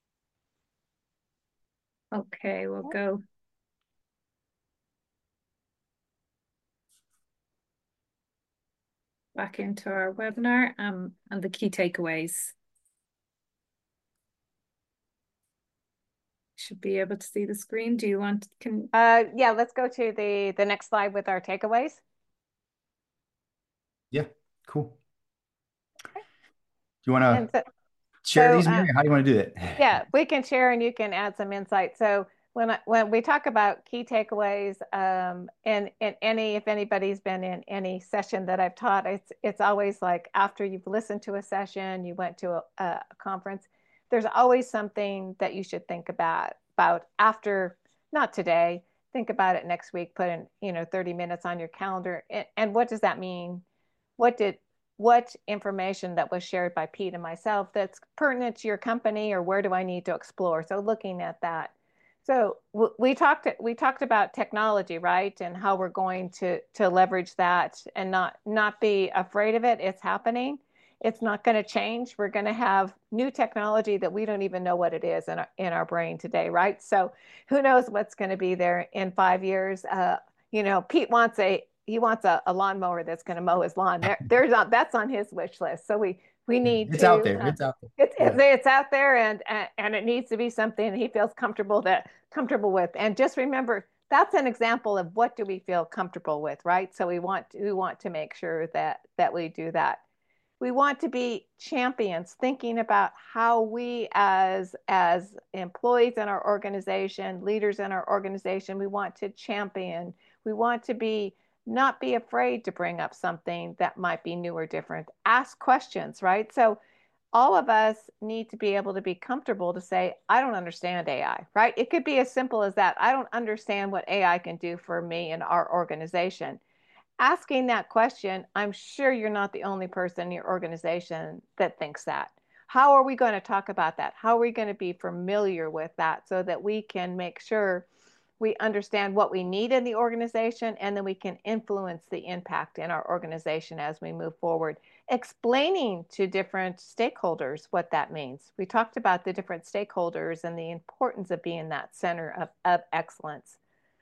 Okay, we'll go back into our webinar um, and the key takeaways. Should be able to see the screen. Do you want, can, Uh, yeah, let's go to the the next slide with our takeaways. Yeah. Cool. Do you want to And so, share so these, uh, Mary? How do you want to do it? yeah, we can share and you can add some insight. So when I, when we talk about key takeaways, um, and and any if anybody's been in any session that I've taught, it's it's always like after you've listened to a session, you went to a, a conference, there's always something that you should think about about after, not today, think about it next week, put in, you know, thirty minutes on your calendar. And, and what does that mean? What did what information that was shared by Pete and myself that's pertinent to your company, or where do I need to explore? So looking at that. So we talked we talked about technology, right? And how we're going to to leverage that and not not be afraid of it. It's happening. It's not going to change. We're going to have new technology that we don't even know what it is in our, in our brain today, right? So who knows what's going to be there in five years? Uh, you know, Pete wants a he wants a, a lawnmower that's going to mow his lawn. There, there's not, that's on his wish list. So we we need It's out to. there. Uh, It's out there. it's Yeah. it's out there, and and it needs to be something he feels comfortable that comfortable with. And just remember, that's an example of what do we feel comfortable with, right? So we want to, we want to make sure that that we do that. We want to be champions, thinking about how we as as employees in our organization, leaders in our organization, we want to champion. We want to be not be afraid to bring up something that might be new or different. Ask questions, right? So all of us need to be able to be comfortable to say, I don't understand A I, right? It could be as simple as that. I don't understand what A I can do for me and our organization. Asking that question, I'm sure you're not the only person in your organization that thinks that. How are we going to talk about that? How are we going to be familiar with that so that we can make sure we understand what we need in the organization, and then we can influence the impact in our organization as we move forward? explaining to different stakeholders what that means. We talked about the different stakeholders and the importance of being that center of, of excellence.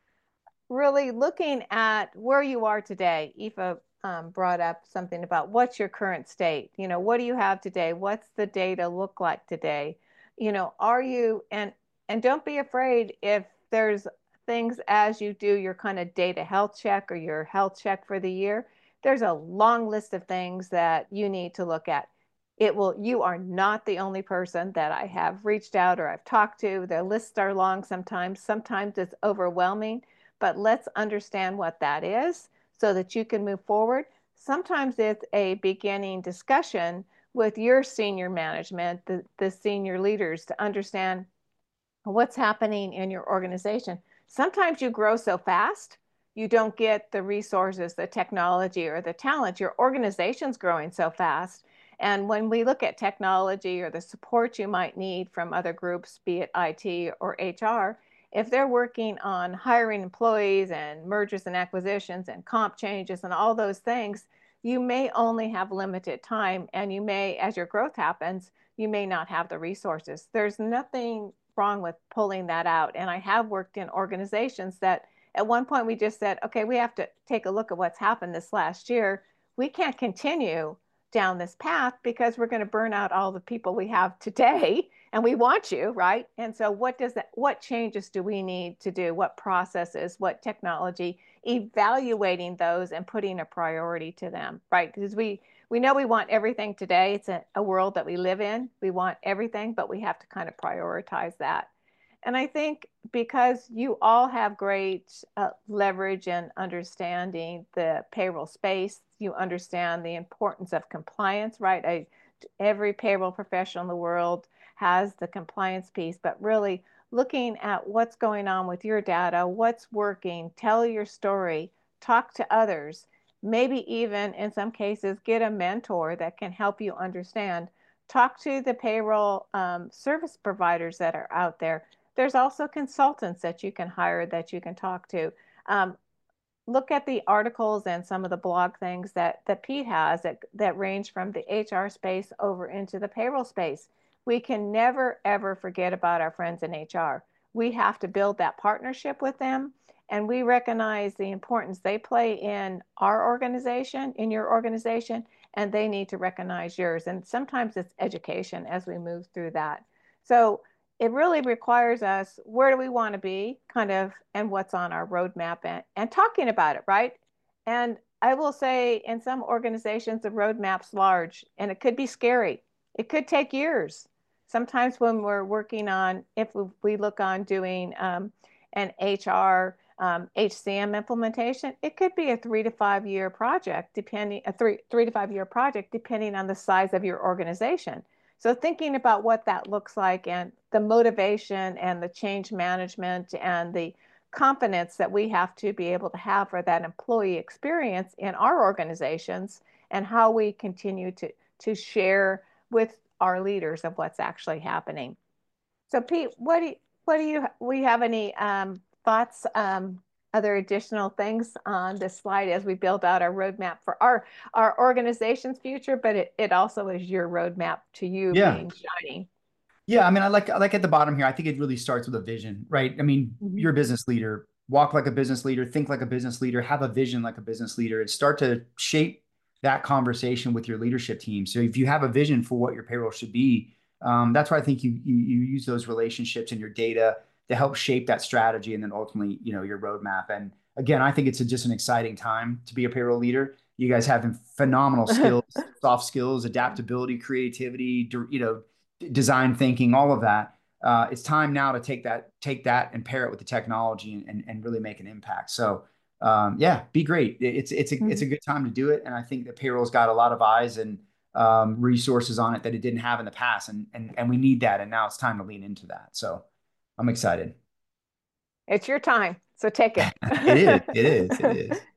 Really looking at where you are today. Aoife um, brought up something about what's your current state? You know, what do you have today? What's the data look like today? You know, are you, and and don't be afraid if there's things as you do your kind of data health check or your health check for the year, there's a long list of things that you need to look at. It will, you are not the only person that I have reached out or I've talked to. The lists are long sometimes. Sometimes it's overwhelming, but let's understand what that is so that you can move forward. Sometimes it's a beginning discussion with your senior management, the, the senior leaders, to understand what's happening in your organization. Sometimes you grow so fast, you don't get the resources, the technology, or the talent. Your organization's growing so fast. And when we look at technology or the support you might need from other groups, be it I T or H R, if they're working on hiring employees and mergers and acquisitions and comp changes and all those things, you may only have limited time, and you may, as your growth happens, you may not have the resources. There's nothing wrong with pulling that out. And I have worked in organizations that at one point we just said, okay, we have to take a look at what's happened this last year. We can't continue down this path because we're going to burn out all the people we have today, and we want you, right? And so what does that, what changes do we need to do? What processes, what technology, evaluating those and putting a priority to them, right? Because we, we know we want everything today. It's a, a world that we live in. We want everything, but we have to kind of prioritize that. And I think because you all have great uh, leverage and understanding the payroll space, you understand the importance of compliance, right? I, every payroll professional in the world has the compliance piece, but really looking at what's going on with your data, what's working, tell your story, talk to others, maybe even in some cases get a mentor that can help you understand. Talk to the payroll um, service providers that are out there. There's also consultants that you can hire that you can talk to. Um, look at the articles and some of the blog things that, that Pete has that, that range from the H R space over into the payroll space. We can never, ever forget about our friends in H R. We have to build that partnership with them, and we recognize the importance they play in our organization, in your organization, and they need to recognize yours. And sometimes it's education as we move through that. So it really requires us, where do we want to be, kind of, and what's on our roadmap, and, and talking about it, right? And I will say in some organizations, the roadmap's large and it could be scary. It could take years. Sometimes when we're working on, if we look on doing um, an H R, um, H C M implementation, it could be a three to five year project, depending, a three, three to five year project, depending on the size of your organization. So thinking about what that looks like and the motivation and the change management and the confidence that we have to be able to have for that employee experience in our organizations, and how we continue to, to share with our leaders of what's actually happening. So Pete, what do you, what do you, we have any um, thoughts, um, other additional things on this slide as we build out our roadmap for our, our organization's future, but it, it also is your roadmap to you Yeah. being shiny. Yeah, I mean, I like I like at the bottom here. I think it really starts with a vision, right? I mean, Mhm. you're a business leader. Walk like a business leader. Think like a business leader. Have a vision like a business leader, and start to shape that conversation with your leadership team. So if you have a vision for what your payroll should be, um, that's why I think you, you you use those relationships and your data to help shape that strategy, and then ultimately, you know, your roadmap. And again, I think it's a, just an exciting time to be a payroll leader. You guys have phenomenal skills, soft skills, adaptability, creativity, you know, design thinking, all of that. Uh, it's time now to take that, take that and pair it with the technology, and, and, and really make an impact. So um, yeah, be great. It's, it's a, it's a good time to do it. And I think that payroll's got a lot of eyes and um, resources on it that it didn't have in the past. And, and, and we need that. And now it's time to lean into that. So I'm excited. It's your time, so take it. It is, it is, it is.